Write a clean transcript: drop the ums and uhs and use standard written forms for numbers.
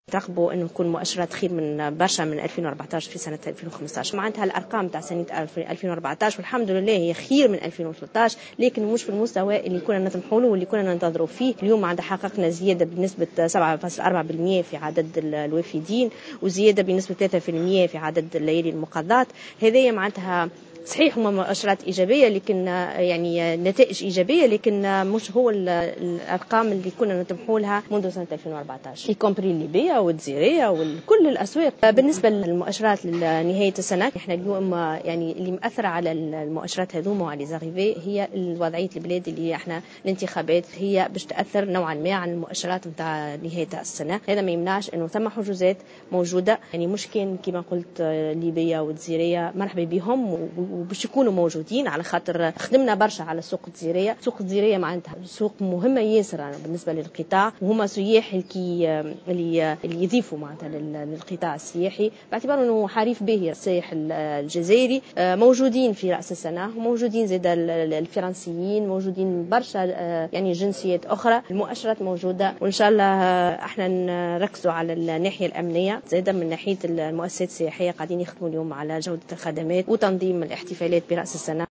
ترقبوا انه يكون مؤشرات خير من برشا من 2014 في سنه 2015. معناتها الارقام تاع سنه 2014 والحمد لله هي خير من 2013، لكن مش في المستوى اللي كنا نطمحوا له واللي كنا ننتظروا فيه. اليوم عندنا حققنا زياده بنسبه 7.4% في عدد الوافدين، وزياده بنسبه 3% في عدد الليالي المقضات. هذه معناتها صحيح هما مؤشرات إيجابية، لكن يعني نتائج إيجابية، لكن مش هو الأرقام اللي كنا نطمحوا لها منذ سنة 2014 في كومبري الليبية والجزائرية وكل الأسواق. بالنسبة للمؤشرات لنهاية السنة، احنا اليوم يعني اللي مأثر على المؤشرات هذوما وعلى زغيفي هي وضعية البلاد، اللي احنا الانتخابات هي باش تأثر نوعا ما عن المؤشرات نتاع نهاية السنة. هذا ما يمنعش انه ثم حجوزات موجودة، يعني مش كان كما قلت ليبيا والجزائرية مرحبا بهم وباش يكونوا موجودين، على خاطر خدمنا برشا على السوق الجزائرية. السوق الجزائرية معناتها سوق مهمة ياسر بالنسبة للقطاع، وهما سياح اللي يضيفوا معناتها للقطاع السياحي، باعتبار انه حريف به السائح الجزائري. موجودين في رأس السنة، وموجودين زيد الفرنسيين، موجودين برشا يعني جنسيات أخرى. المؤشرات موجودة، وإن شاء الله احنا نركزوا على الناحية الأمنية زيدا من ناحية المؤسسات السياحية. قاعدين يخدموا اليوم على جودة الخدمات وتنظيم الاحتفالات برأس السنة.